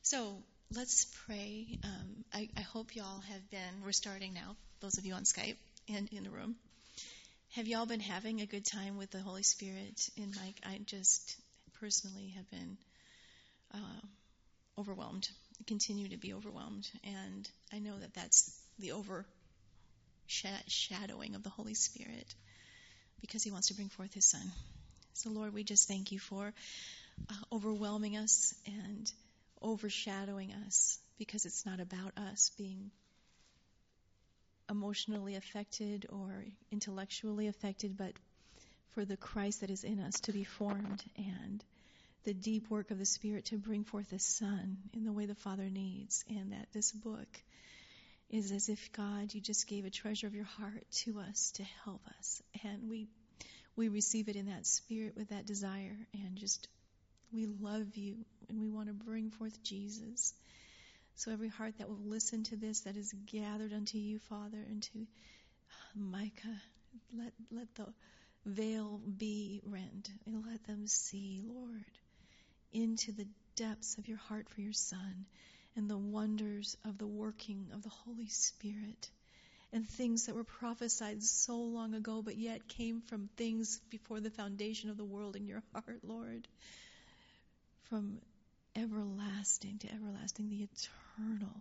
So let's pray. I hope y'all have been, we're starting now, those of you on Skype and in the room. Have y'all been having a good time with the Holy Spirit? And Mike, I just personally have been overwhelmed, continue to be overwhelmed. And I know that that's the overshadowing of the Holy Spirit because he wants to bring forth his Son. So Lord, we just thank you for overwhelming us and overshadowing us, because it's not about us being emotionally affected or intellectually affected, but for the Christ that is in us to be formed and the deep work of the Spirit to bring forth the Son in the way the Father needs. And that this book is as if, God, you just gave a treasure of your heart to us to help us. And we receive it in that spirit with that desire, and just we love you and we want to bring forth Jesus. So every heart that will listen to this, that is gathered unto you, Father, and to Micah, let the veil be rent and let them see, Lord, into the depths of your heart for your Son and the wonders of the working of the Holy Spirit and things that were prophesied so long ago but yet came from things before the foundation of the world in your heart, Lord. From everlasting to everlasting, the eternal.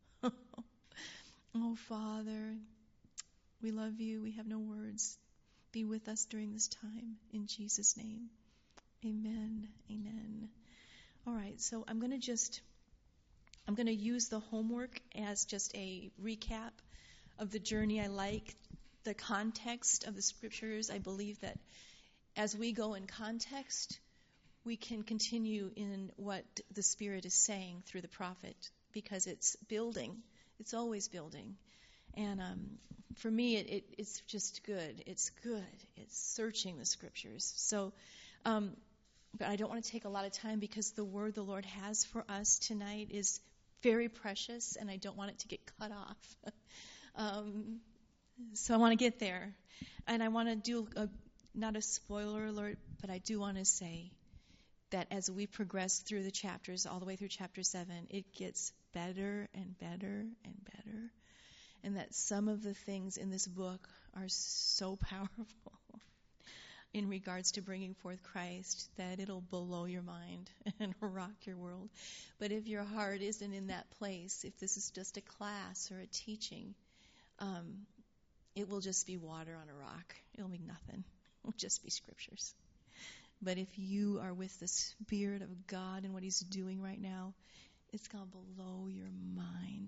Oh, Father, we love you. We have no words. Be with us during this time. In Jesus' name, amen. Amen. All right, so I'm going to use the homework as just a recap of the journey. I like the context of the scriptures. I believe that as we go in context, we can continue in what the Spirit is saying through the prophet, because it's building. It's always building. And for me, it's just good. It's good. It's searching the scriptures. So, but I don't want to take a lot of time, because the word the Lord has for us tonight is very precious, and I don't want it to get cut off. So I want to get there. And I want to do not a spoiler alert, but I do want to say that as we progress through the chapters, all the way through chapter 7, it gets better and better and better. And that some of the things in this book are so powerful in regards to bringing forth Christ that it'll blow your mind and rock your world. But if your heart isn't in that place, if this is just a class or a teaching, it will just be water on a rock. It'll be nothing. It'll just be scriptures. But if you are with the Spirit of God and what He's doing right now, it's going to blow your mind.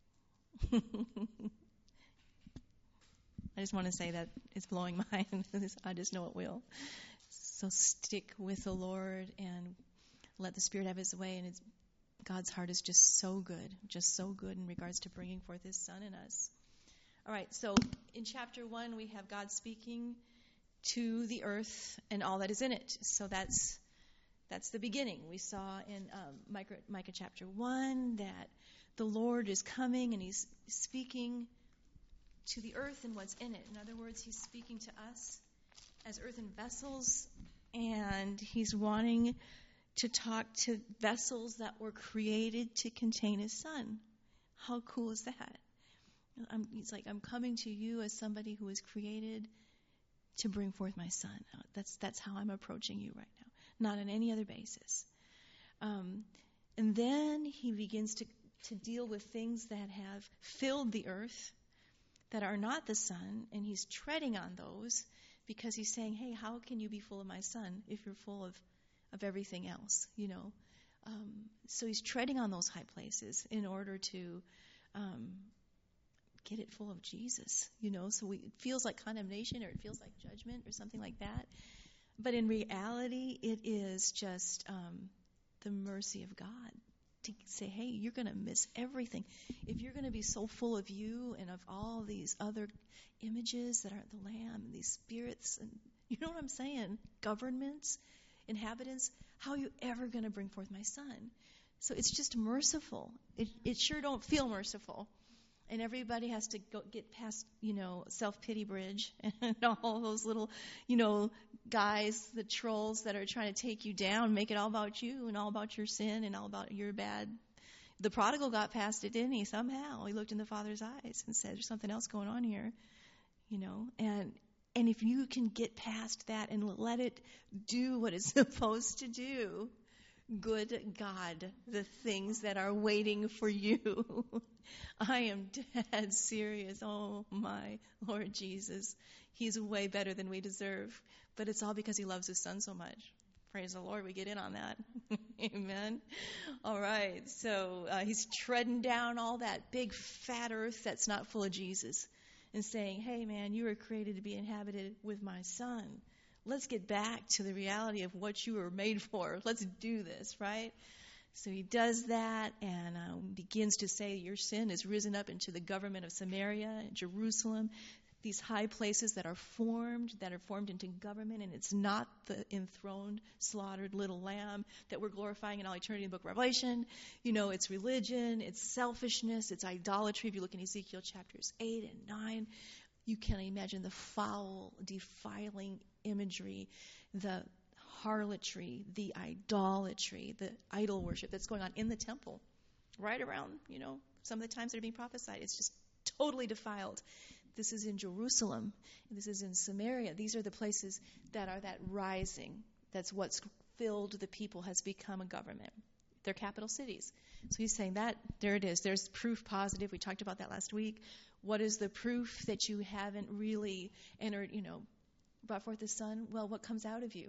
I just want to say that it's blowing mine. I just know it will. So stick with the Lord and let the Spirit have His way. And God's heart is just so good in regards to bringing forth His Son in us. All right, so in chapter 1, we have God speaking to the earth and all that is in it. So that's the beginning. We saw in Micah chapter 1 that the Lord is coming and He's speaking to the earth and what's in it. In other words, He's speaking to us as earthen vessels, and He's wanting to talk to vessels that were created to contain His Son. How cool is that? He's like, I'm coming to you as somebody who is created to bring forth my Son. That's how I'm approaching you right now, not on any other basis. And then He begins to deal with things that have filled the earth that are not the Son, and He's treading on those, because He's saying, hey, how can you be full of my Son if you're full of everything else, you know? So He's treading on those high places in order to get it full of Jesus, you know? So it feels like condemnation, or it feels like judgment or something like that. But in reality, it is just the mercy of God to say, hey, you're going to miss everything. If you're going to be so full of you and of all these other images that aren't the Lamb, and these spirits, and you know what I'm saying, governments, inhabitants, how are you ever going to bring forth my Son? So it's just merciful. It sure don't feel merciful. And everybody has to get past, self-pity bridge and all those little, guys, the trolls that are trying to take you down, make it all about you and all about your sin and all about your bad The prodigal got past it, didn't he? Somehow he looked in the Father's eyes and said, "There's something else going on here," And if you can get past that and let it do what it's supposed to do, good God, the things that are waiting for you. I am dead serious. Oh, my Lord Jesus. He's way better than we deserve. But it's all because he loves his son so much. Praise the Lord, we get in on that. Amen. All right, so he's treading down all that big fat earth that's not full of Jesus and saying, hey, man, you were created to be inhabited with my son. Let's get back to the reality of what you were made for. Let's do this, right? So he does that and begins to say your sin is risen up into the government of Samaria, Jerusalem, these high places that are formed into government, and it's not the enthroned, slaughtered little lamb that we're glorifying in all eternity in the book of Revelation. It's religion, it's selfishness, it's idolatry. If you look in Ezekiel chapters 8 and 9, you can imagine the foul, defiling imagery, the harlotry, the idolatry, the idol worship that's going on in the temple, right around, some of the times that are being prophesied. It's just totally defiled. This is in Jerusalem. This is in Samaria. These are the places that are that rising. That's what's filled the people, has become a government. They're capital cities. So he's saying that, there it is. There's proof positive. We talked about that last week. What is the proof that you haven't really entered, brought forth the Son? Well, what comes out of you?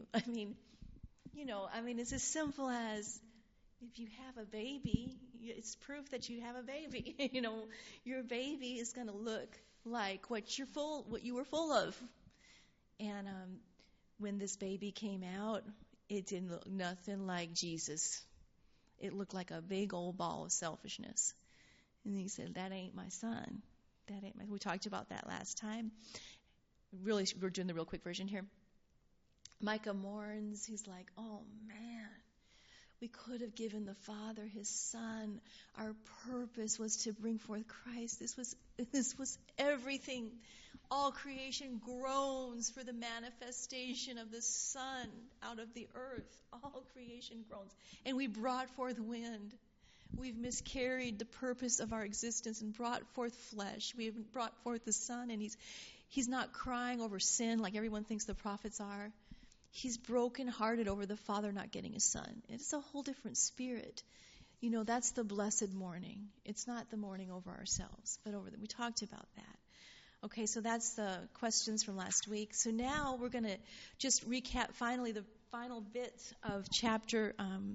It's as simple as if you have a baby, it's proof that you have a baby. Your baby is going to look like what you were full of. And when this baby came out, it didn't look nothing like Jesus. It looked like a big old ball of selfishness. And he said, that ain't my son. We talked about that last time. Really, we're doing the real quick version here. Micah mourns. He's like, oh man, we could have given the Father his Son. Our purpose was to bring forth Christ. This was everything. All creation groans for the manifestation of the Son out of the earth. All creation groans. And we brought forth wind. We've miscarried the purpose of our existence and brought forth flesh. We have brought forth the Son, and he's not crying over sin like everyone thinks the prophets are. He's brokenhearted over the Father not getting his Son. It's a whole different spirit. That's the blessed mourning. It's not the mourning over ourselves, but we talked about that. Okay, so that's the questions from last week. So now we're going to just recap finally the final bit of chapter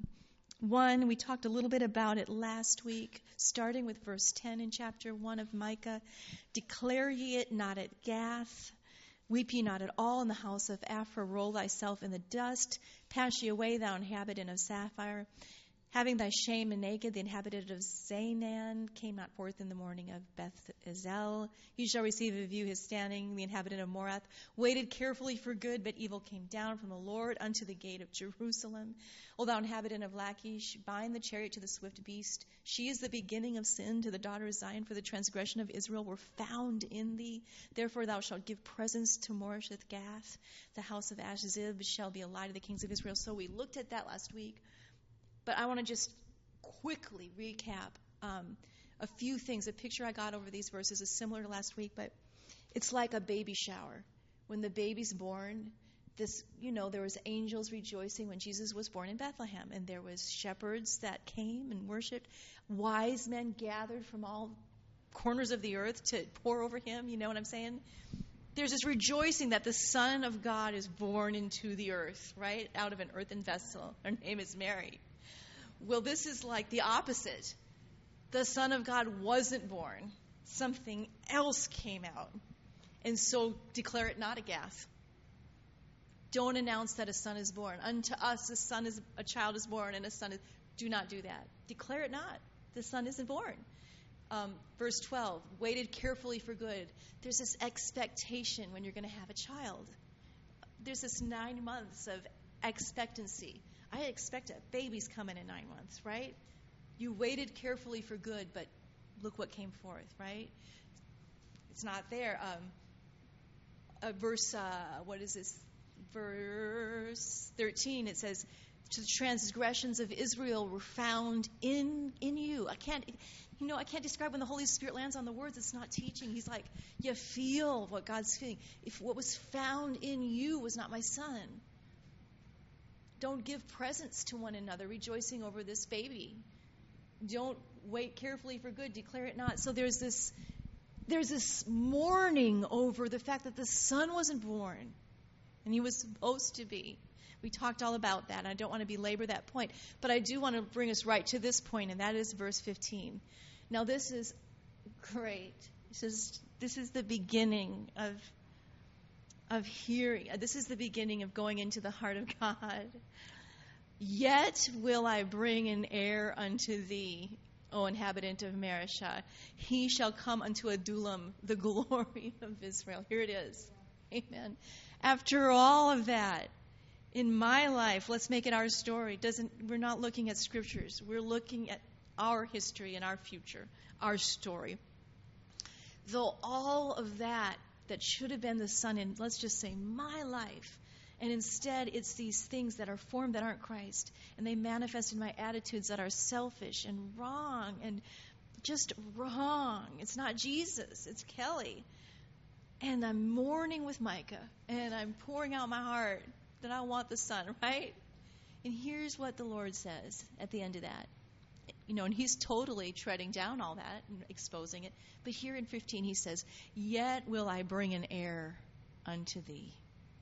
1. We talked a little bit about it last week, starting with verse 10 in chapter 1 of Micah. Declare ye it not at Gath. Weep ye not at all in the house of Ephraim. Roll thyself in the dust. Pass ye away, thou inhabitant of Sapphire. Having thy shame and naked, the inhabitant of Zaanan came not forth in the morning of Beth Ezel. He shall receive of you his standing. The inhabitant of Morath waited carefully for good, but evil came down from the Lord unto the gate of Jerusalem. O thou inhabitant of Lachish, bind the chariot to the swift beast. She is the beginning of sin to the daughter of Zion, for the transgression of Israel were found in thee. Therefore thou shalt give presents to Moresheth Gath. The house of Ashzib shall be a lie to the kings of Israel. So we looked at that last week. But I want to just quickly recap a few things. A picture I got over these verses is similar to last week, but it's like a baby shower. When the baby's born, there was angels rejoicing when Jesus was born in Bethlehem, and there was shepherds that came and worshipped. Wise men gathered from all corners of the earth to pour over him. You know what I'm saying? There's this rejoicing that the Son of God is born into the earth, right? Out of an earthen vessel. Her name is Mary. Well, this is like the opposite. The Son of God wasn't born. Something else came out. And so declare it not a Gath. Don't announce that a son is born. Unto us a child is born, and a son is... Do not do that. Declare it not. The son isn't born. Verse 12, waited carefully for good. There's this expectation when you're going to have a child. There's this 9 months of expectancy. I expect a baby's coming in 9 months, right? You waited carefully for good, but look what came forth, right? It's not there. Verse 13, it says, the transgressions of Israel were found in you. I can't describe when the Holy Spirit lands on the words. It's not teaching. He's like, you feel what God's feeling. If what was found in you was not my son. Don't give presents to one another, rejoicing over this baby. Don't wait carefully for good, declare it not. So there's this mourning over the fact that the son wasn't born, and he was supposed to be. We talked all about that, and I don't want to belabor that point. But I do want to bring us right to this point, and that is verse 15. Now, this is great. This is the beginning of hearing. This is the beginning of going into the heart of God. Yet will I bring an heir unto thee, O inhabitant of Mareshah. He shall come unto Adullam, the glory of Israel. Here it is. Amen. After all of that, in my life, let's make it our story. We're not looking at scriptures. We're looking at our history and our future, our story. Though all of that should have been the son in, let's just say, my life, and instead it's these things that are formed that aren't Christ, and they manifest in my attitudes that are selfish and wrong and just wrong. It's not Jesus, it's Kelly. And I'm mourning with Micah, and I'm pouring out my heart that I want the son, right? And here's what the Lord says at the end of that. And he's totally treading down all that and exposing it. But here in 15 he says, yet will I bring an heir unto thee.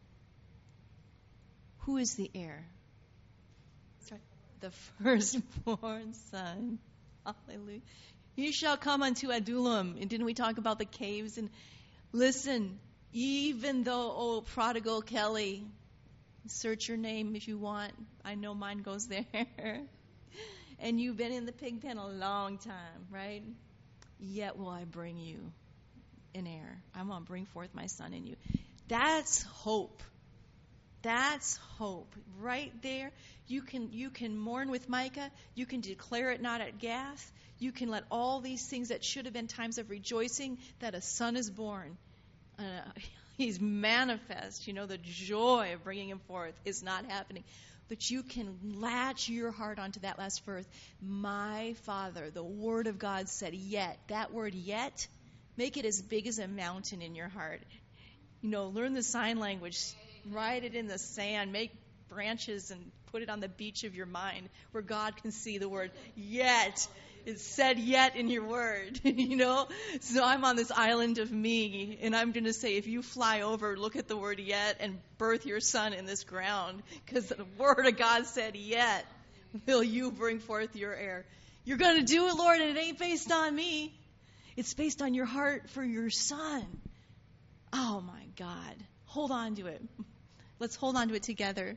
Who is the heir? Sorry. The firstborn son. Hallelujah. He shall come unto Adullam. And didn't we talk about the caves? And listen, even though, prodigal Kelly, search your name if you want. I know mine goes there. And you've been in the pig pen a long time, right? Yet will I bring you an heir. I'm going to bring forth my son in you. That's hope. That's hope. Right there. You can mourn with Micah. You can declare it not at Gath. You can let all these things that should have been times of rejoicing that a son is born. He's manifest. The joy of bringing him forth is not happening. But you can latch your heart onto that last verse. My Father, the Word of God said yet. That word yet, make it as big as a mountain in your heart. Learn the sign language. Write it in the sand. Make branches and put it on the beach of your mind where God can see the word yet. It's said yet in your word, So I'm on this island of me, and I'm going to say, if you fly over, look at the word yet and birth your son in this ground, because the word of God said yet will you bring forth your heir. You're going to do it, Lord, and it ain't based on me. It's based on your heart for your son. Oh, my God. Hold on to it. Let's hold on to it together.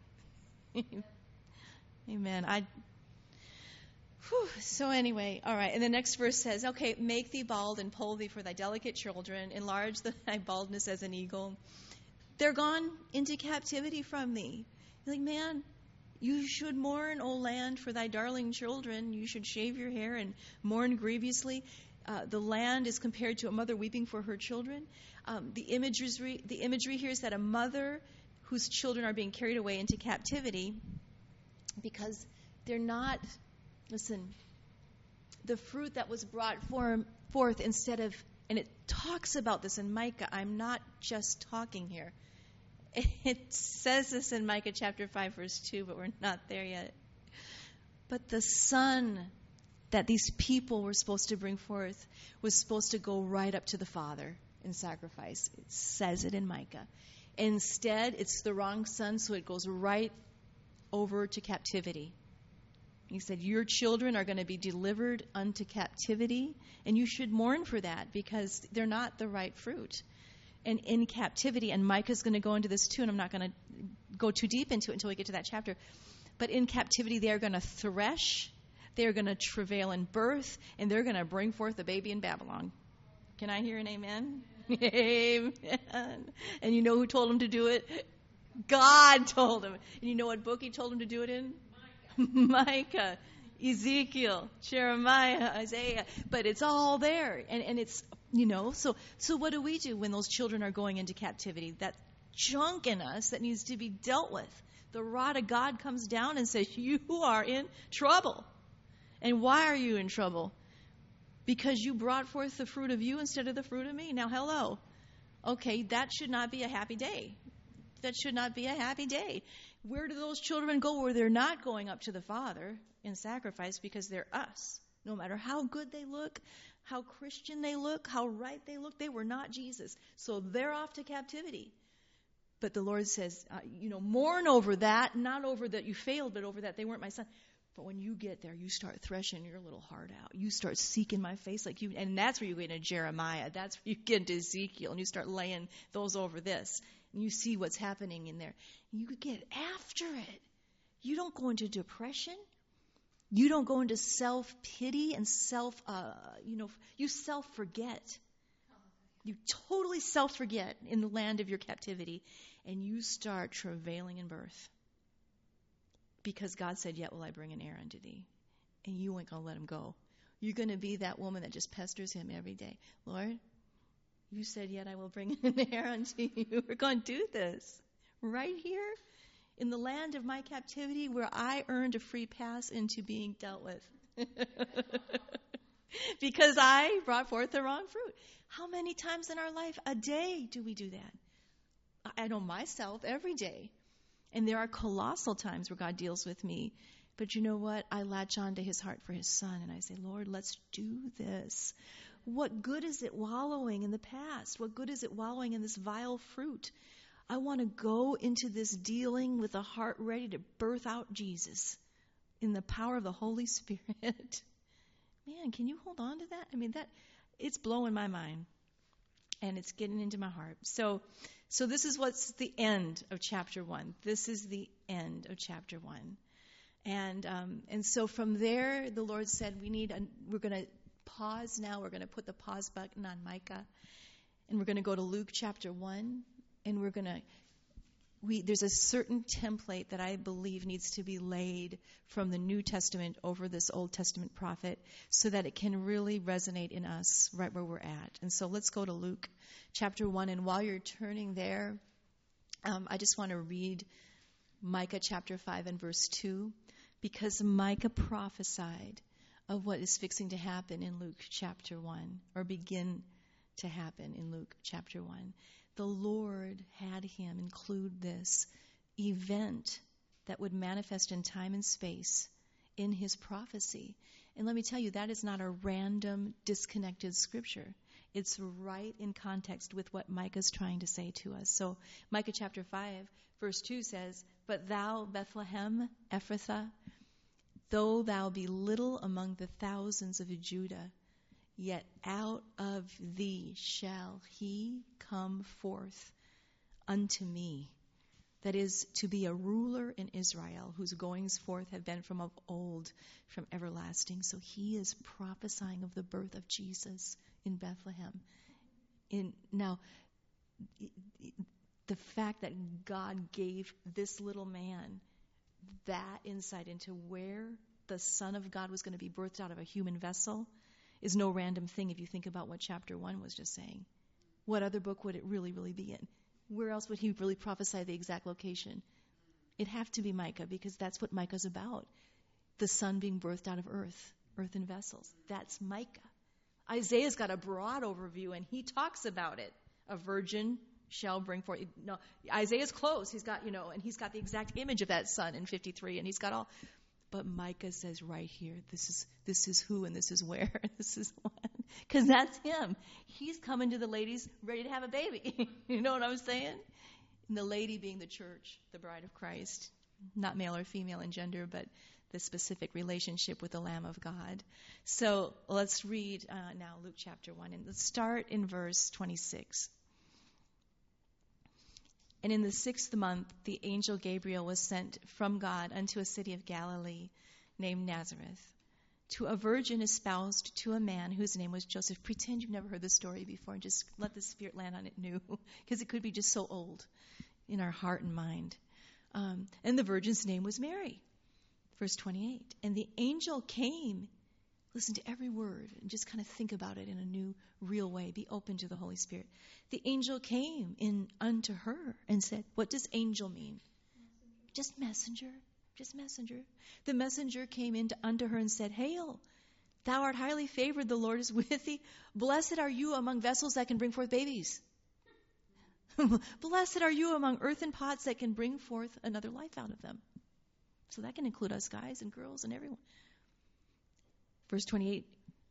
Amen. So anyway, all right. And the next verse says, okay, make thee bald and poll thee for thy delicate children. Enlarge thy baldness as an eagle. They're gone into captivity from thee. You're like, man, you should mourn, O land, for thy darling children. You should shave your hair and mourn grievously. The land is compared to a mother weeping for her children. The imagery here is that a mother whose children are being carried away into captivity because they're not... Listen, the fruit that was brought forth instead of, and it talks about this in Micah. I'm not just talking here. It says this in Micah chapter 5, verse 2, but we're not there yet. But the son that these people were supposed to bring forth was supposed to go right up to the Father in sacrifice. It says it in Micah. Instead, it's the wrong son, so it goes right over to captivity. He said, your children are going to be delivered unto captivity, and you should mourn for that because they're not the right fruit. And in captivity, and Micah's going to go into this too, and I'm not going to go too deep into it until we get to that chapter, but in captivity they are going to thresh, they are going to travail in birth, and they're going to bring forth a baby in Babylon. Can I hear an amen? Amen. And you know who told him to do it? God told him. And you know what book he told him to do it in? Micah, Ezekiel, Jeremiah, Isaiah, but it's all there, and it's so what do we do when those children are going into captivity? That junk in us that needs to be dealt with. The rod of God comes down and says, you are in trouble. And why are you in trouble? Because you brought forth the fruit of you instead of the fruit of me. Now, hello. Okay, that should not be a happy day. That should not be a happy day. Where do those children go where they're not going up to the Father in sacrifice because they're us? No matter how good they look, how Christian they look, how right they look, they were not Jesus. So they're off to captivity. But the Lord says, mourn over that, not over that you failed, but over that they weren't my son. But when you get there, you start threshing your little heart out. You start seeking my face and that's where you get into Jeremiah. That's where you get into Ezekiel, and you start laying those over this. And you see what's happening in there. You get after it. You don't go into depression. You don't go into self-pity and you self-forget. You totally self-forget in the land of your captivity, and you start travailing in birth. Because God said, yet will I bring an heir unto thee. And you ain't going to let him go. You're going to be that woman that just pesters him every day. Lord, you said, yet I will bring an heir unto you. We're going to do this right here in the land of my captivity where I earned a free pass into being dealt with. Because I brought forth the wrong fruit. How many times in our life a day do we do that? I know myself every day. And there are colossal times where God deals with me. But you know what? I latch on to his heart for his son. And I say, Lord, let's do this. What good is it wallowing in the past? What good is it wallowing in this vile fruit? I want to go into this dealing with a heart ready to birth out Jesus in the power of the Holy Spirit. Man, can you hold on to that? I mean, it's blowing my mind. And it's getting into my heart. So this is what's the end of chapter 1. This is the end of chapter 1. And so from there, the Lord said, we're going to pause now. We're going to put the pause button on Micah. And we're going to go to Luke chapter 1. And there's a certain template that I believe needs to be laid from the New Testament over this Old Testament prophet so that it can really resonate in us right where we're at. And so let's go to Luke chapter 1. And while you're turning there, I just want to read Micah chapter 5 and verse 2, because Micah prophesied of what is fixing to happen in Luke chapter 1, or begin to happen in Luke chapter 1. The Lord had him include this event that would manifest in time and space in his prophecy. And let me tell you, that is not a random, disconnected scripture. It's right in context with what Micah's trying to say to us. So Micah chapter 5, verse 2 says, But thou, Bethlehem, Ephrathah, though thou be little among the thousands of Judah, yet out of thee shall he come forth unto me. That is, to be a ruler in Israel, whose goings forth have been from of old, from everlasting. So he is prophesying of the birth of Jesus in Bethlehem. Now, the fact that God gave this little man that insight into where the Son of God was going to be birthed out of a human vessel is no random thing if you think about what chapter 1 was just saying. What other book would it really, really be in? Where else would he really prophesy the exact location? It'd have to be Micah, because that's what Micah's about. The Son being birthed out of earthen vessels. That's Micah. Isaiah's got a broad overview, and he talks about it. A virgin shall bring forth. No, Isaiah's close. He's got, and he's got the exact image of that son in 53, and he's got all. But Micah says right here, this is who and this is where. This is one. Because that's him. He's coming to the ladies ready to have a baby. You know what I'm saying? And the lady being the church, the bride of Christ. Not male or female in gender, but the specific relationship with the Lamb of God. So let's read now Luke chapter 1. And let's start in verse 26. And in the 6th month, the angel Gabriel was sent from God unto a city of Galilee named Nazareth, to a virgin espoused to a man whose name was Joseph. Pretend you've never heard this story before and just let the Spirit land on it new, because it could be just so old in our heart and mind. And the virgin's name was Mary. Verse 28. And the angel came. Listen to every word and just kind of think about it in a new, real way. Be open to the Holy Spirit. The angel came in unto her and said, what does angel mean? Just messenger. Just messenger. The messenger came in unto her and said, Hail, thou art highly favored, the Lord is with thee. Blessed are you among vessels that can bring forth babies. Blessed are you among earthen pots that can bring forth another life out of them. So that can include us guys and girls and everyone. Verse 28,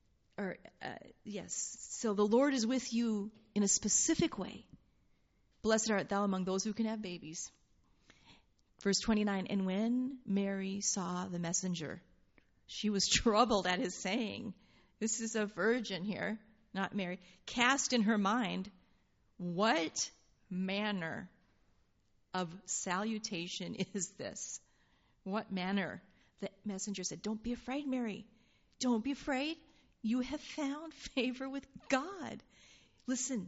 yes. So the Lord is with you in a specific way. Blessed art thou among those who can have babies. Verse 29, and when Mary saw the messenger, she was troubled at his saying. This is a virgin here, not Mary. Cast in her mind, what manner of salutation is this? What manner? The messenger said, don't be afraid, Mary. Don't be afraid. You have found favor with God. Listen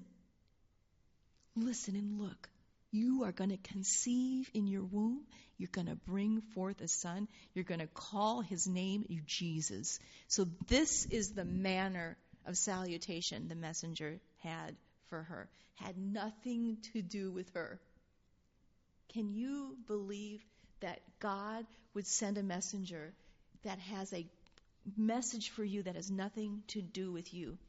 and look. You are going to conceive in your womb. You're going to bring forth a son. You're going to call his name Jesus. So this is the manner of salutation the messenger had for her. Had nothing to do with her. Can you believe that God would send a messenger that has a message for you that has nothing to do with you,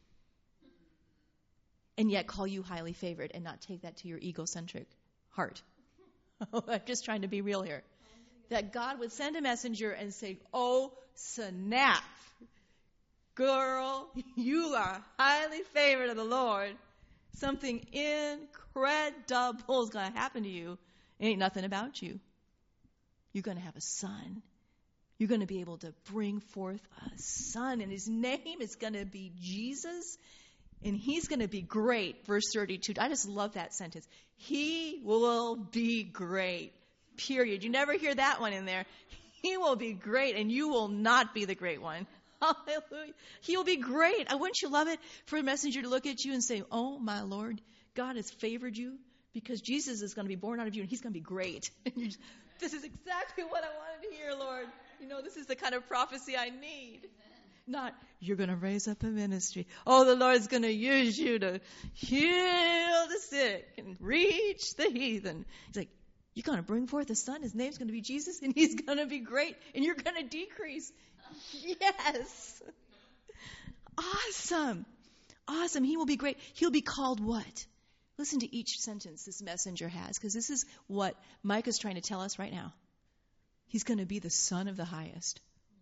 and yet call you highly favored and not take that to your egocentric heart? I'm just trying to be real here. That God would send a messenger and say, oh, snap, girl, you are highly favored of the Lord. Something incredible is going to happen to you. It ain't nothing about you. You're going to have a son. You're going to be able to bring forth a son, and his name is going to be Jesus, and he's going to be great. Verse 32. I just love that sentence. He will be great. Period. You never hear that one in there. He will be great, and you will not be the great one. Hallelujah. He will be great. Wouldn't you love it for a messenger to look at you and say, oh, my Lord, God has favored you because Jesus is going to be born out of you, and he's going to be great. This is exactly what I wanted to hear, Lord. This is the kind of prophecy I need. Not, you're going to raise up a ministry. Oh, the Lord's going to use you to heal the sick and reach the heathen. He's like, you're going to bring forth a son. His name's going to be Jesus, and he's going to be great, and you're going to decrease. Yes. Awesome. Awesome. He will be great. He'll be called what? Listen to each sentence this messenger has, because this is what Micah's trying to tell us right now. He's going to be the Son of the Highest.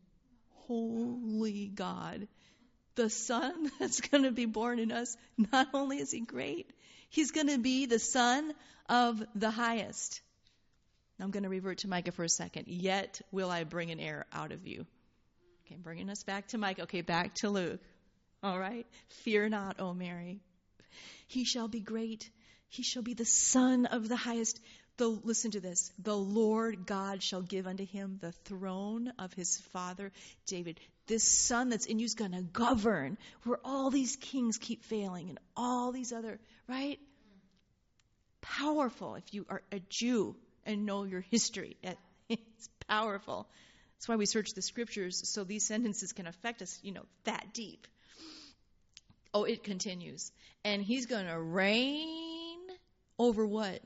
Holy God. The Son that's going to be born in us, not only is he great, he's going to be the Son of the Highest. Now I'm going to revert to Micah for a second. Yet will I bring an heir out of you. Okay, I'm bringing us back to Micah. Okay, back to Luke. All right? Fear not, O Mary. He shall be great. He shall be the Son of the Highest. Listen to this. The Lord God shall give unto him the throne of his father David. This son that's in you is going to govern where all these kings keep failing and all these other, right? Powerful if you are a Jew and know your history. It's powerful. That's why we search the scriptures so these sentences can affect us, that deep. Oh, it continues. And he's going to reign over what?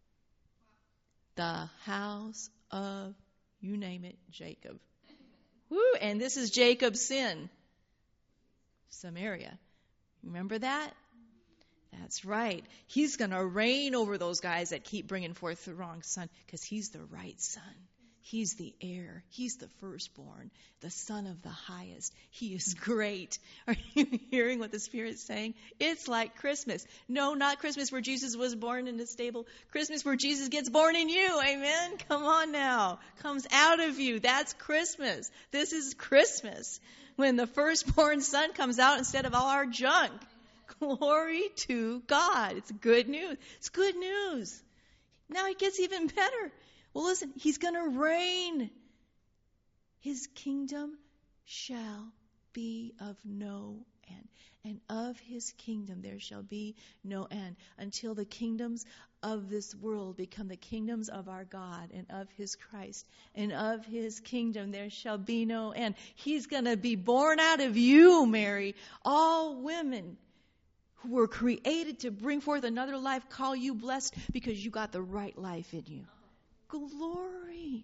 The house of, you name it, Jacob. Woo! And this is Jacob's sin. Samaria. Remember that? That's right. He's going to reign over those guys that keep bringing forth the wrong son, because he's the right son. He's the heir. He's the firstborn, the Son of the Highest. He is great. Are you hearing what the Spirit's saying? It's like Christmas. No, not Christmas where Jesus was born in a stable. Christmas where Jesus gets born in you. Amen? Come on now. Comes out of you. That's Christmas. This is Christmas. When the firstborn son comes out instead of all our junk. Glory to God. It's good news. It's good news. Now it gets even better. Well, listen, he's going to reign. His kingdom shall be of no end. And of his kingdom there shall be no end, until the kingdoms of this world become the kingdoms of our God and of his Christ. And of his kingdom there shall be no end. He's going to be born out of you, Mary. All women who were created to bring forth another life call you blessed because you got the right life in you. glory.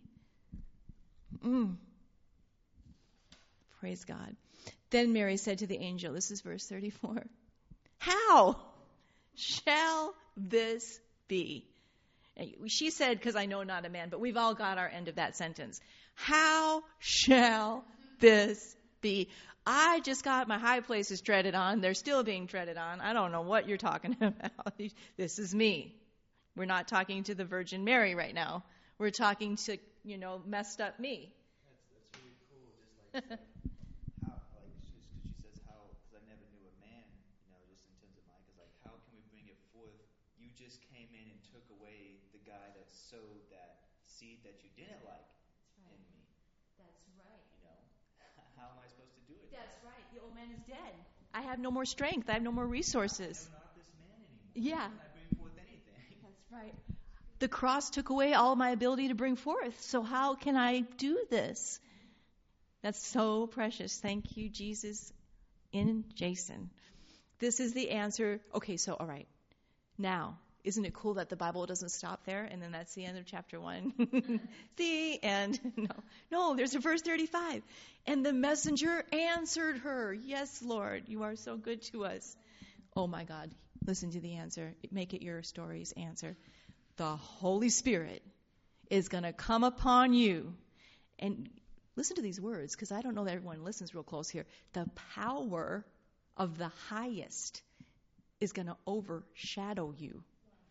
Praise God. Then Mary said to the angel, this is verse 34, how shall this be? She said, because I know not a man, but we've all got our end of that sentence. How shall this be? I just got my high places treaded on. They're still being treaded on. I don't know what you're talking about. This is me. We're not talking to the Virgin Mary right now. We're talking to, messed up me. That's really cool. Just like how, like, just because she says how, because I never knew a man, just in terms of Micah's, like, how can we bring it forth? You just came in and took away the guy that sowed that seed that you didn't like in me. That's right. How am I supposed to do it? That's right. The old man is dead. I have no more strength. I have no more resources. I'm not this man anymore. Yeah. How can I bring forth anything? That's right. The cross took away all my ability to bring forth. So how can I do this? That's so precious. Thank you, Jesus, in Jason. This is the answer. Okay, so all right. Now, isn't it cool that the Bible doesn't stop there and then that's the end of chapter 1? The end. No, there's a verse 35. And the messenger answered her, yes, Lord, you are so good to us. Oh my God, listen to the answer. Make it your story's answer. The Holy Spirit is going to come upon you. And listen to these words, because I don't know that everyone listens real close here. The power of the highest is going to overshadow you.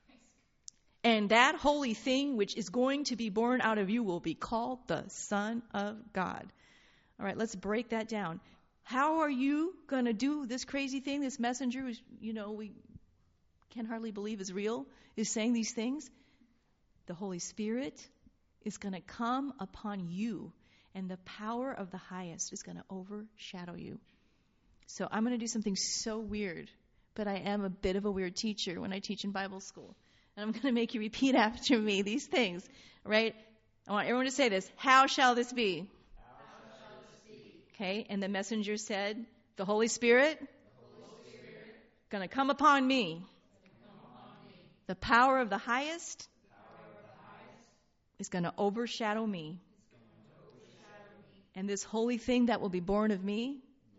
And that holy thing which is going to be born out of you will be called the Son of God. All right, let's break that down. How are you going to do this crazy thing? This messenger, we can hardly believe is real, is saying these things. The Holy Spirit is going to come upon you, and the power of the highest is going to overshadow you. So I'm going to do something so weird, but I am a bit of a weird teacher when I teach in Bible school. And I'm going to make you repeat after me these things, right? I want everyone to say this. How shall this be? How shall this be? Okay, and the messenger said, the Holy Spirit, going to come upon me. The power of the highest is going to overshadow me. And this holy thing that will be born of me,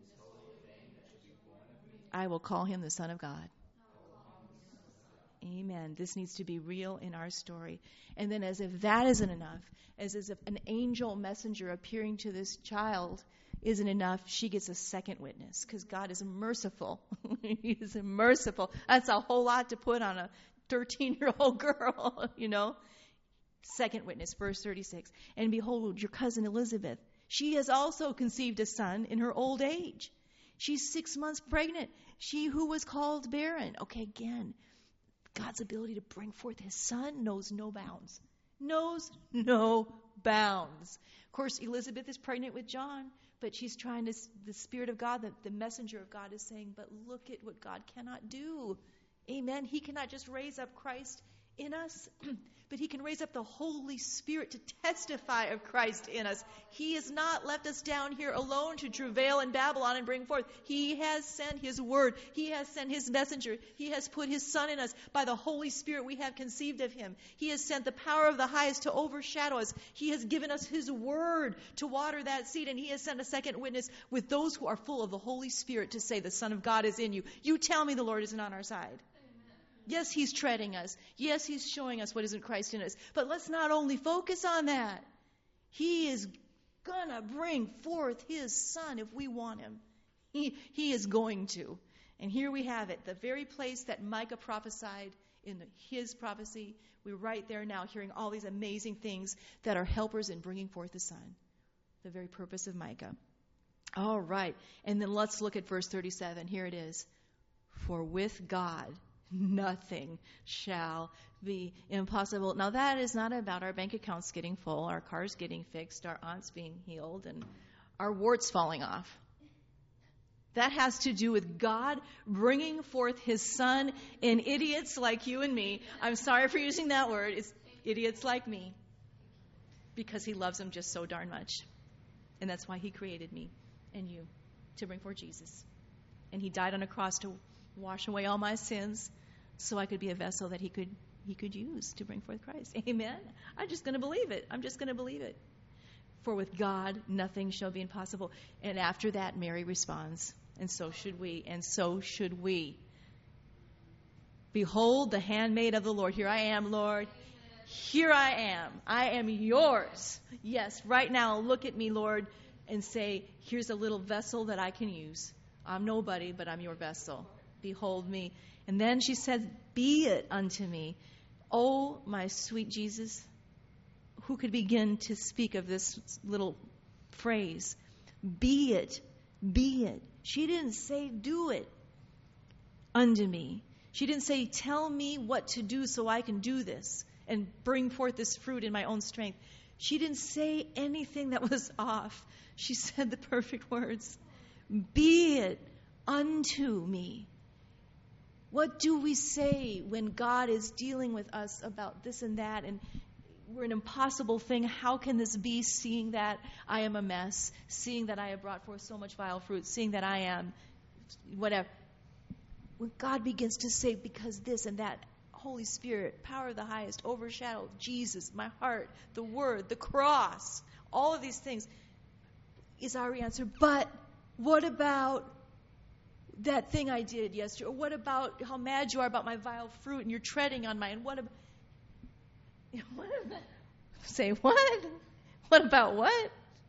I will call him the Son of God. Amen. This needs to be real in our story. And then as if that isn't enough, as if an angel messenger appearing to this child isn't enough, she gets a second witness because God is merciful. He is merciful. That's a whole lot to put on a 13-year-old girl, Second witness, verse 36. And behold, your cousin Elizabeth, she has also conceived a son in her old age. She's 6 months pregnant. She who was called barren. Okay, again, God's ability to bring forth his son knows no bounds. Knows no bounds. Of course, Elizabeth is pregnant with John, but she's trying to, the Spirit of God, the messenger of God is saying, but look at what God cannot do. Amen. He cannot just raise up Christ in us, but he can raise up the Holy Spirit to testify of Christ in us. He has not left us down here alone to travail in Babylon and bring forth. He has sent his word. He has sent his messenger. He has put his Son in us. By the Holy Spirit we have conceived of him. He has sent the power of the highest to overshadow us. He has given us his word to water that seed, and he has sent a second witness with those who are full of the Holy Spirit to say the Son of God is in you. You tell me the Lord isn't on our side. Yes, he's treading us. Yes, he's showing us what isn't Christ in us. But let's not only focus on that. He is going to bring forth his Son if we want him. He is going to. And here we have it, the very place that Micah prophesied in his prophecy. We're right there now hearing all these amazing things that are helpers in bringing forth the Son. The very purpose of Micah. All right. And then let's look at verse 37. Here it is. For with God, nothing shall be impossible. Now that is not about our bank accounts getting full, our cars getting fixed, our aunts being healed, and our warts falling off. That has to do with God bringing forth his Son in idiots like you and me. I'm sorry for using that word. It's idiots like me. Because he loves them just so darn much. And that's why he created me and you to bring forth Jesus. And he died on a cross to wash away all my sins so I could be a vessel that he could he could use to bring forth Christ. Amen? I'm just going to believe it. I'm just going to believe it. For with God, nothing shall be impossible. And after that, Mary responds, and so should we, and so should we. Behold, the handmaid of the Lord. Here I am, Lord. Here I am. I am yours. Yes, right now, look at me, Lord, and say, here's a little vessel that I can use. I'm nobody, but I'm your vessel. Behold me. And then she said, be it unto me. Oh, my sweet Jesus. Who could begin to speak of this little phrase? Be it. Be it. She didn't say, do it unto me. She didn't say, tell me what to do so I can do this and bring forth this fruit in my own strength. She didn't say anything that was off. She said the perfect words. Be it unto me. What do we say when God is dealing with us about this and that, and we're an impossible thing? How can this be, seeing that I am a mess, seeing that I have brought forth so much vile fruit, seeing that I am whatever? When God begins to say, because this and that, Holy Spirit, power of the highest, overshadow Jesus, my heart, the word, the cross, all of these things is our answer. But what about that thing I did yesterday? Or what about how mad you are about my vile fruit and you're treading on mine? What about, say what? What about what?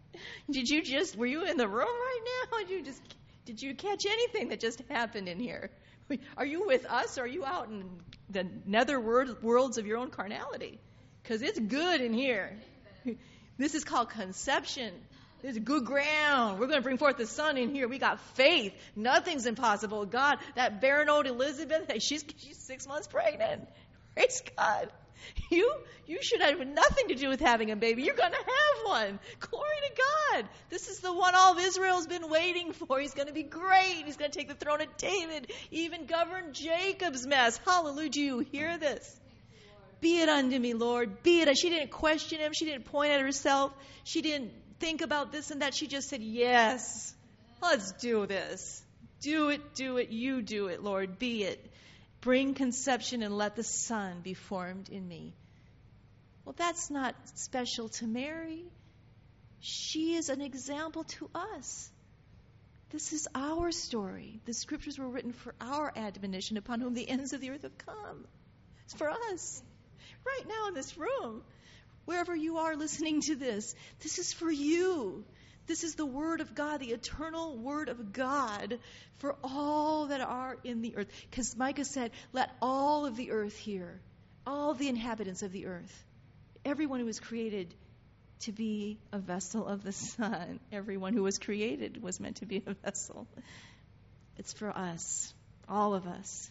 Were you in the room right now? Did you catch anything that just happened in here? Are you with us, or are you out in the nether worlds of your own carnality? Because it's good in here. This is called conception. This is good ground. We're going to bring forth the Son in here. We got faith. Nothing's impossible. God, that barren old Elizabeth, she's 6 months pregnant. Praise God. You should have nothing to do with having a baby. You're going to have one. Glory to God. This is the one all of Israel's been waiting for. He's going to be great. He's going to take the throne of David, even govern Jacob's mess. Hallelujah. Do you hear this? Be it unto me, Lord. Be it. She didn't question him. She didn't point at herself. She didn't think about this and that. She just said, yes, let's do this. Do it, you do it, Lord. Be it. Bring conception and let the Son be formed in me. Well, that's not special to Mary. She is an example to us. This is our story. The scriptures were written for our admonition, upon whom the ends of the earth have come. It's for us. Right now in this room, wherever you are listening to this is for you. This is the Word of God, the eternal Word of God for all that are in the earth. Because Micah said, let all of the earth hear, all the inhabitants of the earth, everyone who was created to be a vessel of the Son. Everyone who was created was meant to be a vessel. It's for us, all of us.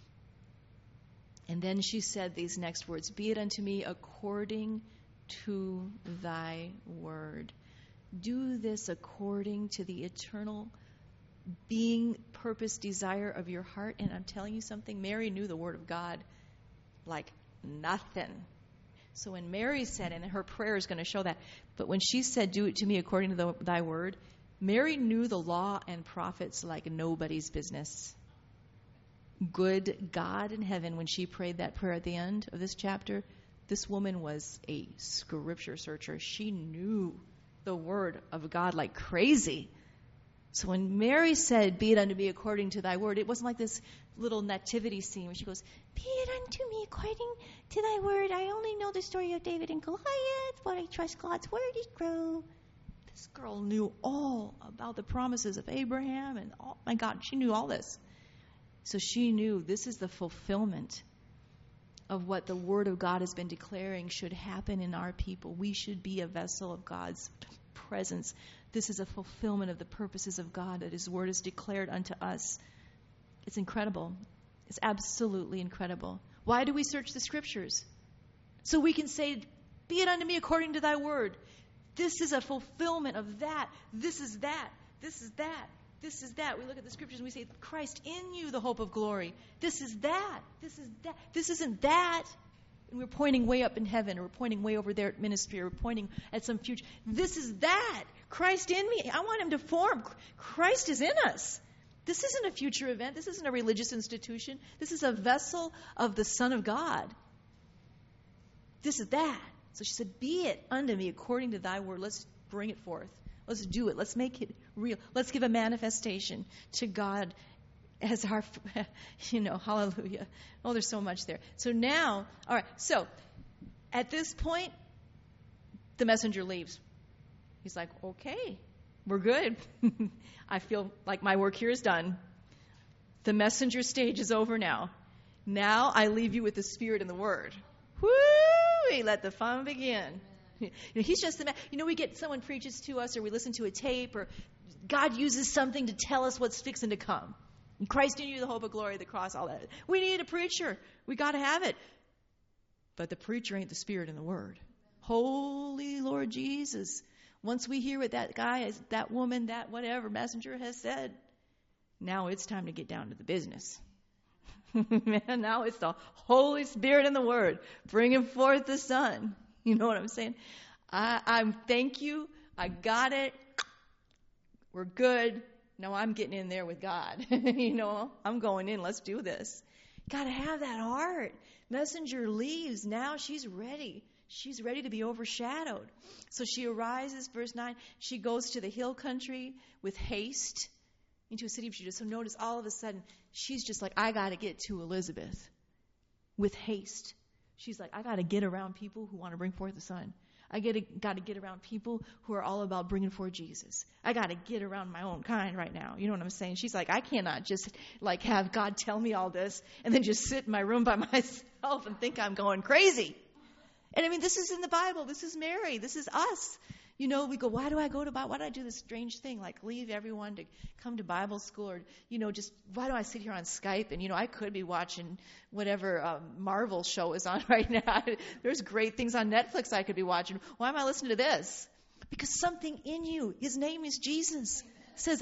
And then she said these next words, be it unto me according to thy word. Do this according to the eternal being, purpose, desire of your heart. And I'm telling you something, Mary knew the word of God like nothing. So when Mary said, and her prayer is going to show that, but when she said, do it to me according to thy word, Mary knew the law and prophets like nobody's business. Good God in heaven, when she prayed that prayer at the end of this chapter, this woman was a scripture searcher. She knew the word of God like crazy. So when Mary said, be it unto me according to thy word, it wasn't like this little nativity scene where she goes, be it unto me according to thy word. I only know the story of David and Goliath, but I trust God's word is true. This girl knew all about the promises of Abraham, and oh my God, she knew all this. So she knew this is the fulfillment of what the Word of God has been declaring should happen in our people. We should be a vessel of God's presence. This is a fulfillment of the purposes of God that His Word is declared unto us. It's incredible. It's absolutely incredible. Why do we search the Scriptures? So we can say, be it unto me according to thy word. This is a fulfillment of that. This is that. This is that. This is that. We look at the Scriptures and we say, Christ in you, the hope of glory. This is that. This is that. This isn't that. And we're pointing way up in heaven, or we're pointing way over there at ministry, or we're pointing at some future. This is that. Christ in me. I want him to form. Christ is in us. This isn't a future event. This isn't a religious institution. This is a vessel of the Son of God. this is that. So she said, be it unto me according to thy word. Let's bring it forth. Let's do it. Let's make it real. Let's give a manifestation to God as our, hallelujah. Oh, there's so much there. So now, all right, so at this point, the messenger leaves. He's like, okay, we're good. I feel like my work here is done. The messenger stage is over now. Now I leave you with the Spirit and the Word. Woo! Let the fun begin. He's just the man. We get someone preaches to us, or we listen to a tape, or God uses something to tell us what's fixing to come. Christ in you, the hope of glory, the cross, all that. We need a preacher. We got to have it. But the preacher ain't the Spirit and the Word. Holy Lord Jesus. Once we hear what that guy, that woman, that whatever messenger has said, now it's time to get down to the business. Man, now it's the Holy Spirit and the Word bringing forth the Son. You know what I'm saying? I thank you. I got it. We're good. Now I'm getting in there with God. I'm going in. Let's do this. Got to have that heart. Messenger leaves. Now she's ready. She's ready to be overshadowed. So she arises, verse 9. She goes to the hill country with haste into a city of Judah. So notice all of a sudden, she's just like, I got to get to Elizabeth with haste. She's like, I got to get around people who want to bring forth the Son. I got to get around people who are all about bringing forth Jesus. I got to get around my own kind right now. You know what I'm saying? She's like, I cannot just have God tell me all this and then just sit in my room by myself and think I'm going crazy. And this is in the Bible. This is Mary. This is us. We go, why do I go to Bible? Why do I do this strange thing, like leave everyone to come to Bible school, or, just why do I sit here on Skype? And, I could be watching whatever Marvel show is on right now. There's great things on Netflix I could be watching. Why am I listening to this? Because something in you, his name is Jesus, says,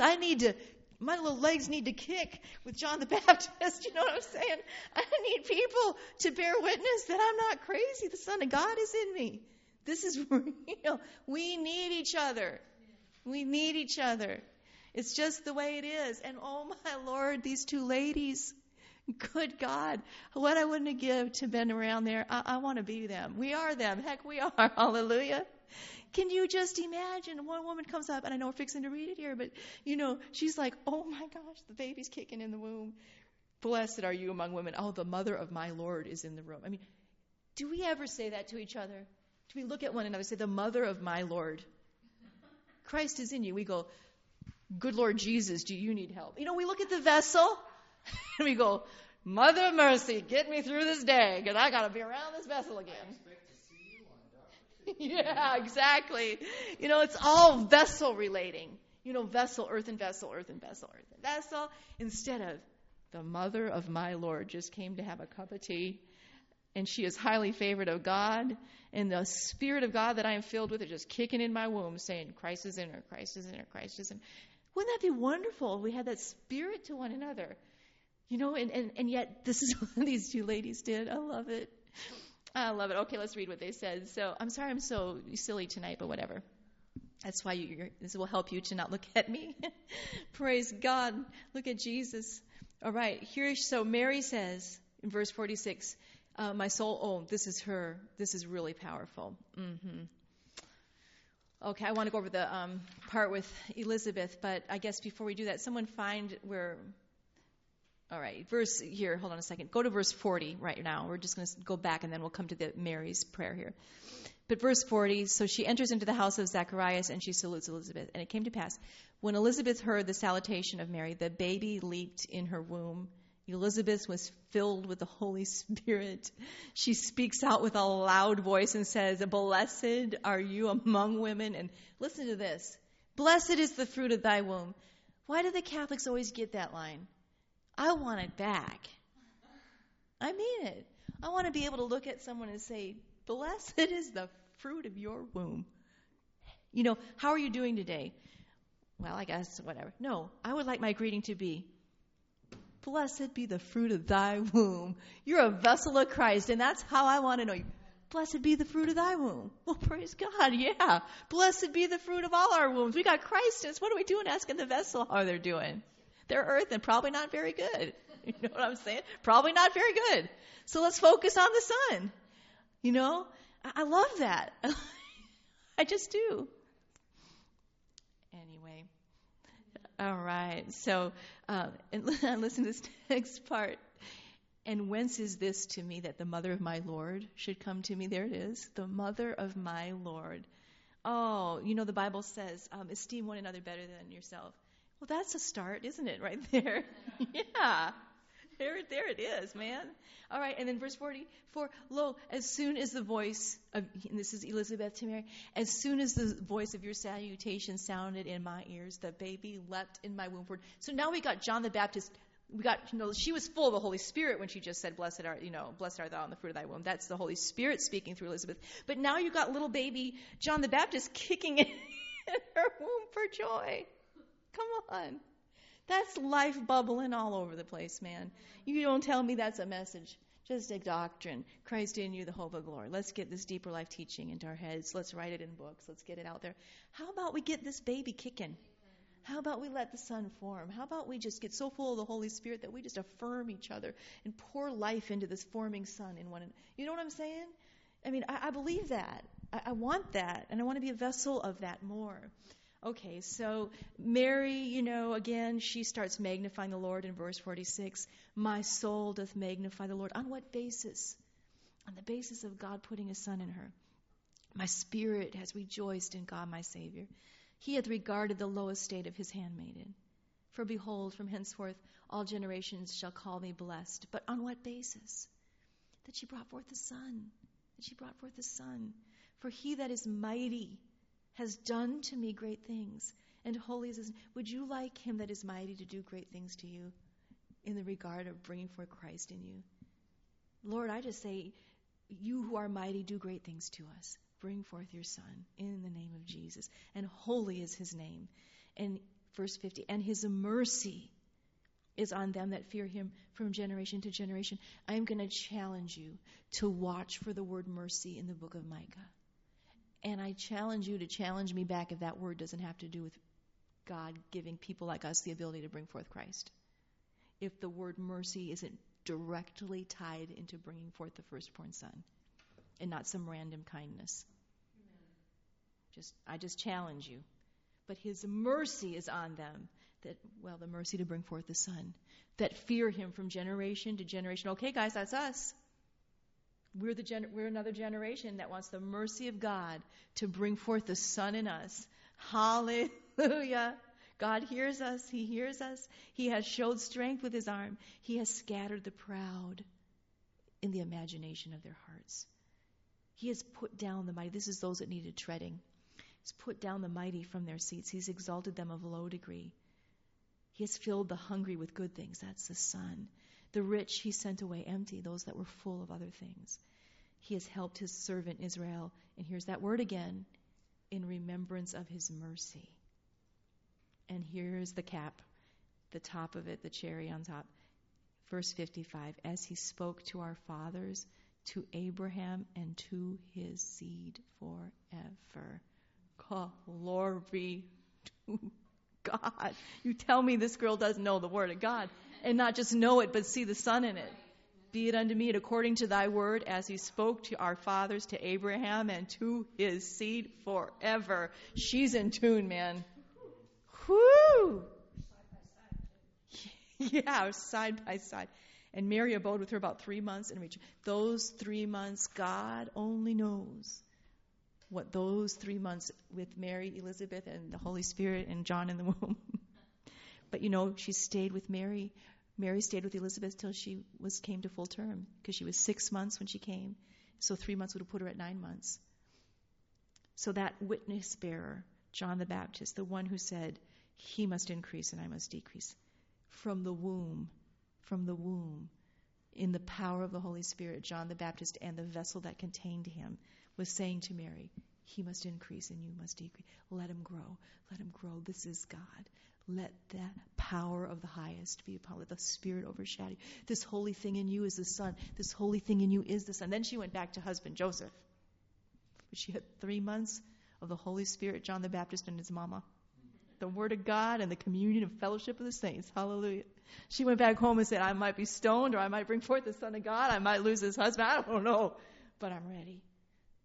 my little legs need to kick with John the Baptist. You know what I'm saying? I need people to bear witness that I'm not crazy. The Son of God is in me. This is real. We need each other. We need each other. It's just the way it is. And oh my Lord, these two ladies, good God, what I wouldn't give to been around there. I want to be them. We are them. Heck, we are. Hallelujah. Can you just imagine? One woman comes up, and I know we're fixing to read it here, but, she's like, oh my gosh, the baby's kicking in the womb. Blessed are you among women. Oh, the mother of my Lord is in the room. Do we ever say that to each other? Do we look at one another and say, the mother of my Lord? Christ is in you. We go, good Lord Jesus, do you need help? We look at the vessel and we go, Mother of mercy, get me through this day because I got to be around this vessel again. I expect to see you on Doctor. Yeah, exactly. It's all vessel relating. Vessel, earthen vessel, earthen vessel, earthen vessel. Instead of the mother of my Lord just came to have a cup of tea. And she is highly favored of God. And the Spirit of God that I am filled with is just kicking in my womb saying, Christ is in her, Christ is in her, Christ is in her. Wouldn't that be wonderful if we had that spirit to one another? And yet this is what these two ladies did. I love it. I love it. Okay, let's read what they said. So I'm sorry I'm so silly tonight, but whatever. That's why this will help you to not look at me. Praise God. Look at Jesus. All right. So Mary says in verse 46, my soul, this is her. This is really powerful. Mm-hmm. Okay, I want to go over the part with Elizabeth, but I guess before we do that, someone find where... All right, hold on a second. Go to verse 40 right now. We're just going to go back, and then we'll come to the Mary's prayer here. But verse 40, so she enters into the house of Zacharias, and she salutes Elizabeth. And it came to pass, when Elizabeth heard the salutation of Mary, the baby leaped in her womb. Elizabeth was filled with the Holy Spirit. She speaks out with a loud voice and says, blessed are you among women. And listen to this. Blessed is the fruit of thy womb. Why do the Catholics always get that line? I want it back. I mean it. I want to be able to look at someone and say, blessed is the fruit of your womb. How are you doing today? Well, I guess whatever. No, I would like my greeting to be, blessed be the fruit of thy womb. You're a vessel of Christ, and that's how I want to know you. Blessed be the fruit of thy womb. Well, praise God, yeah. Blessed be the fruit of all our wombs. We got Christ in us. What are we doing asking the vessel how they're doing? They're earthen, probably not very good. You know what I'm saying? Probably not very good. So let's focus on the Son. I love that. I just do. Anyway. All right. So, and listen to this next part. And whence is this to me that the mother of my Lord should come to me? There it is. The mother of my Lord. Oh, the Bible says, esteem one another better than yourself. Well, that's a start, isn't it, right there? Yeah. There it is, man. All right, and then verse 44, lo, as soon as the voice of, and this is Elizabeth to Mary, as soon as the voice of your salutation sounded in my ears, the baby leapt in my womb forward. So now we got John the Baptist. We got, she was full of the Holy Spirit when she just said, blessed art thou in the fruit of thy womb. That's the Holy Spirit speaking through Elizabeth. But now you got little baby John the Baptist kicking in her womb for joy. Come on. That's life bubbling all over the place, man. You don't tell me that's a message. Just a doctrine. Christ in you, the hope of glory. Let's get this deeper life teaching into our heads. Let's write it in books. Let's get it out there. How about we get this baby kicking? How about we let the Son form? How about we just get so full of the Holy Spirit that we just affirm each other and pour life into this forming Son in one another? You know what I'm saying? I mean, I believe that. I want that, and I want to be a vessel of that more. Okay, so Mary, again, she starts magnifying the Lord in verse 46. My soul doth magnify the Lord. On what basis? On the basis of God putting His Son in her. My spirit has rejoiced in God my Savior. He hath regarded the low estate of His handmaiden. For behold, from henceforth all generations shall call me blessed. But on what basis? That she brought forth the Son. That she brought forth the Son. For He that is mighty has done to me great things, and holy is His name. Would you like Him that is mighty to do great things to you in the regard of bringing forth Christ in you? Lord, I just say, you who are mighty, do great things to us. Bring forth your Son in the name of Jesus, and holy is His name. And verse 50, and His mercy is on them that fear Him from generation to generation. I am going to challenge you to watch for the word mercy in the book of Micah. And I challenge you to challenge me back if that word doesn't have to do with God giving people like us the ability to bring forth Christ. If the word mercy isn't directly tied into bringing forth the firstborn Son and not some random kindness. I just challenge you. But His mercy is on them, the mercy to bring forth the Son, that fear Him from generation to generation. Okay, guys, that's us. We're another generation that wants the mercy of God to bring forth the Son in us. Hallelujah. God hears us. He hears us. He has showed strength with His arm. He has scattered the proud in the imagination of their hearts. He has put down the mighty. This is those that needed treading. He's put down the mighty from their seats. He's exalted them of low degree. He has filled the hungry with good things. That's the Son. The rich He sent away empty, those that were full of other things. He has helped His servant Israel. And here's that word again, in remembrance of His mercy. And here's the cap, the top of it, the cherry on top. Verse 55, as He spoke to our fathers, to Abraham, and to his seed forever. Glory to God. You tell me this girl doesn't know the word of God. And not just know it, but see the Son in it. Be it unto me according to thy word, as He spoke to our fathers, to Abraham, and to his seed forever. She's in tune, man. Whoo! Yeah, side by side. And Mary abode with her about 3 months and reached. Those 3 months, God only knows what those 3 months with Mary, Elizabeth, and the Holy Spirit, and John in the womb. But she stayed with Mary. Mary stayed with Elizabeth till she came to full term, because she was 6 months when she came. So 3 months would have put her at 9 months. So that witness bearer, John the Baptist, the one who said, He must increase and I must decrease, from the womb, in the power of the Holy Spirit, John the Baptist and the vessel that contained him was saying to Mary, He must increase and you must decrease. Let him grow. Let him grow. This is God. Let that power of the highest be upon. Let the Spirit overshadow you. This holy thing in you is the Son. This holy thing in you is the Son. Then she went back to husband Joseph. But she had 3 months of the Holy Spirit, John the Baptist and his mama. The Word of God and the communion and fellowship of the saints. Hallelujah. She went back home and said, I might be stoned, or I might bring forth the Son of God. I might lose this husband. I don't know. But I'm ready.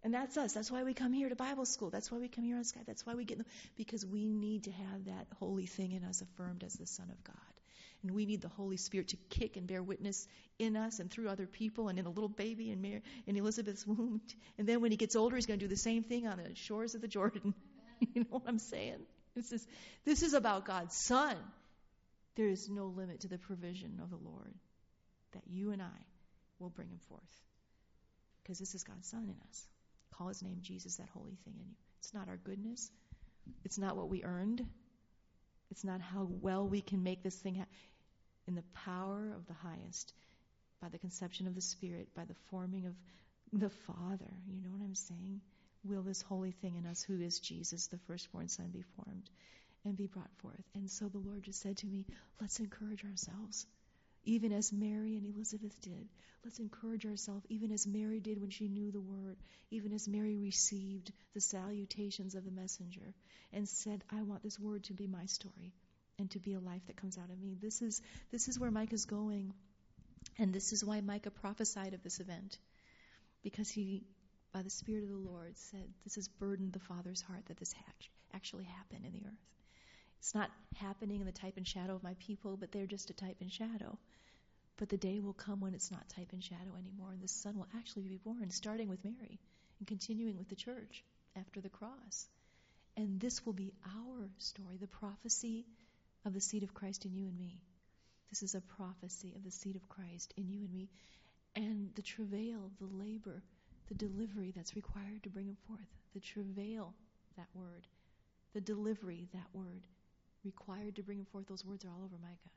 And that's us. That's why we come here to Bible school. That's why we come here on Skype. That's why we get, because we need to have that holy thing in us affirmed as the Son of God. And we need the Holy Spirit to kick and bear witness in us and through other people and in a little baby in Elizabeth's womb. And then when he gets older, he's going to do the same thing on the shores of the Jordan. You know what I'm saying? This is about God's Son. There is no limit to the provision of the Lord that you and I will bring him forth. Because this is God's Son in us. Call his name Jesus, that holy thing in you. It's not our goodness. It's not what we earned. It's not how well we can make this thing happen. In the power of the highest, by the conception of the Spirit, by the forming of the Father, you know what I'm saying? Will this holy thing in us, who is Jesus, the firstborn Son, be formed and be brought forth? And so the Lord just said to me, let's encourage ourselves, even as Mary and Elizabeth did. Let's encourage ourselves, even as Mary did when she knew the word, even as Mary received the salutations of the messenger and said, I want this word to be my story and to be a life that comes out of me. This is where Micah's going. And this is why Micah prophesied of this event. Because he, by the Spirit of the Lord, said, this has burdened the Father's heart that this actually happened in the earth. It's not happening in the type and shadow of my people, but they're just a type and shadow. But the day will come when it's not type and shadow anymore, and the Son will actually be born, starting with Mary and continuing with the church after the cross. And this will be our story, the prophecy of the seed of Christ in you and me. This is a prophecy of the seed of Christ in you and me, and the travail, the labor, the delivery that's required to bring him forth. The travail, that word, the delivery, that word, required to bring him forth. Those words are all over Micah.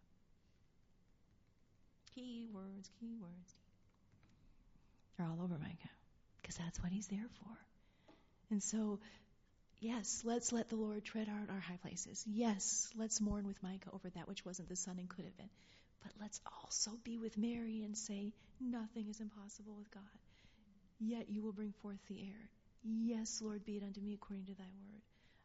Key words. They're all over Micah, because that's what he's there for. And so, yes, let's let the Lord tread out our high places. Yes, let's mourn with Micah over that which wasn't the Son and could have been. But let's also be with Mary and say, nothing is impossible with God. Yet you will bring forth the heir. Yes, Lord, be it unto me according to thy word.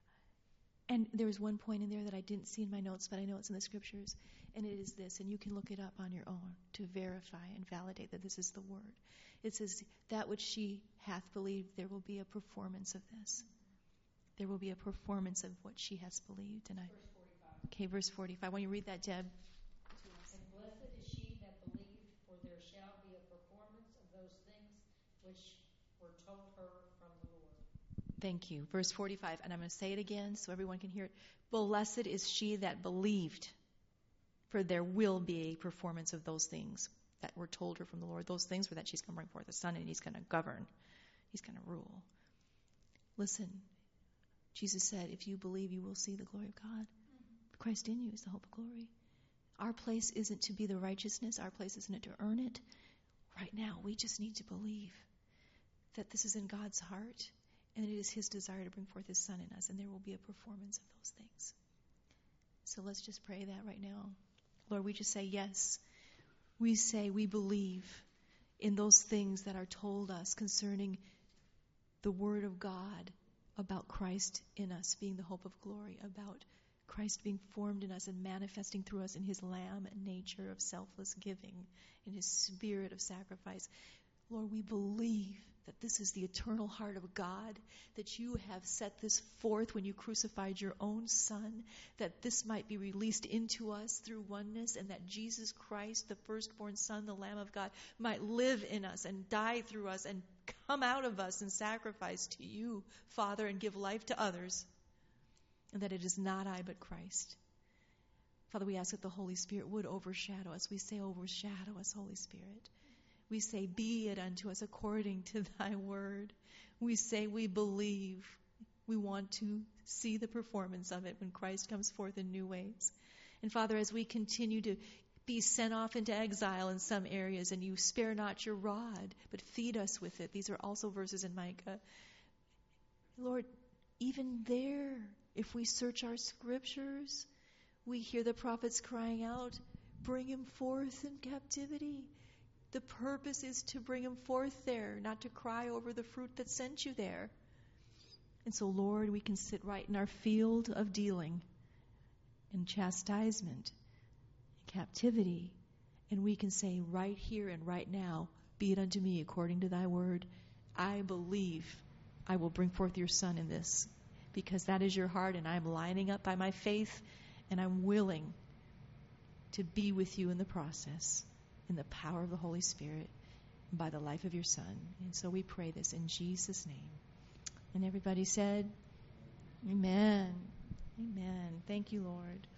And there was one point in there that I didn't see in my notes, but I know it's in the scriptures, and it is this, and you can look it up on your own to verify and validate that this is the word. It says, that which she hath believed, there will be a performance of this. There will be a performance of what she has believed. And verse 45. Why don't you read that, Deb? And blessed is she that believed, for there shall be a performance of those things which were told her from the Lord. Thank you. Verse 45, and I'm going to say it again so everyone can hear it. Blessed is she that believed, for there will be a performance of those things that were told her from the Lord. Those things were that she's going to bring forth a son, and he's going to govern. He's going to rule. Listen, Jesus said, if you believe, you will see the glory of God. Christ in you is the hope of glory. Our place isn't to be the righteousness. Our place isn't to earn it. Right now, we just need to believe that this is in God's heart, and it is his desire to bring forth his Son in us, and there will be a performance of those things. So let's just pray that right now. Lord, we just say yes. We say we believe in those things that are told us concerning the Word of God, about Christ in us being the hope of glory, about Christ being formed in us and manifesting through us in his lamb nature of selfless giving, in his spirit of sacrifice. Lord, we believe that this is the eternal heart of God, that you have set this forth when you crucified your own Son, that this might be released into us through oneness, and that Jesus Christ, the firstborn Son, the Lamb of God, might live in us and die through us and come out of us and sacrifice to you, Father, and give life to others, and that it is not I but Christ. Father, we ask that the Holy Spirit would overshadow us. We say, overshadow us, Holy Spirit. We say, be it unto us according to thy word. We say, we believe. We want to see the performance of it when Christ comes forth in new ways. And Father, as we continue to be sent off into exile in some areas, and you spare not your rod, but feed us with it. These are also verses in Micah. Lord, even there, if we search our scriptures, we hear the prophets crying out, bring him forth in captivity. The purpose is to bring him forth there, not to cry over the fruit that sent you there. And so, Lord, we can sit right in our field of dealing and chastisement, captivity, and we can say right here and right now, be it unto me according to thy word. I believe I will bring forth your son in this, because that is your heart, and I'm lining up by my faith, and I'm willing to be with you in the process, in the power of the Holy Spirit, and by the life of your son. And so we pray this in Jesus' name. And everybody said, Amen. Amen. Thank you, Lord.